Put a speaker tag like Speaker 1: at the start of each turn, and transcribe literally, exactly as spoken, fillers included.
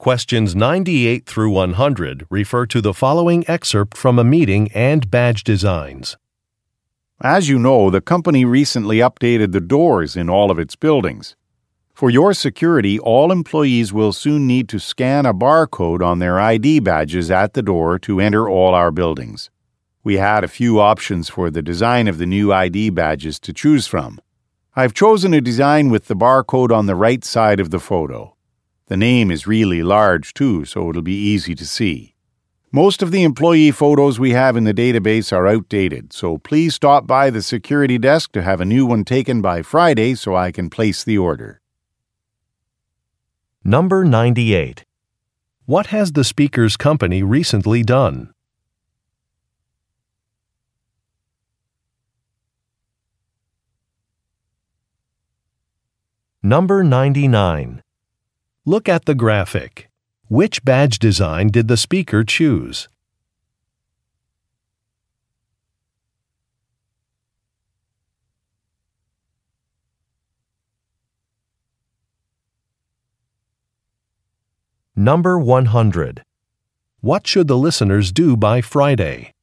Speaker 1: Questions ninety-eight through one hundred refer to the following excerpt from a meeting and badge designs.
Speaker 2: As you know, the company recently updated the doors in all of its buildings. For your security, all employees will soon need to scan a barcode on their I D badges at the door to enter all our buildings. We had a few options for the design of the new I D badges to choose from. I've chosen a design with the barcode on the right side of the photo. The name is really large too, so it'll be easy to see. Most of the employee photos we have in the database are outdated, so please stop by the security desk to have a new one taken by Friday so I can place the order.
Speaker 1: Number ninety-eight. What has the speaker's company recently done? Number ninety-nine. Look at the graphic. Which badge design did the speaker choose? Number one hundred. What should the listeners do by Friday?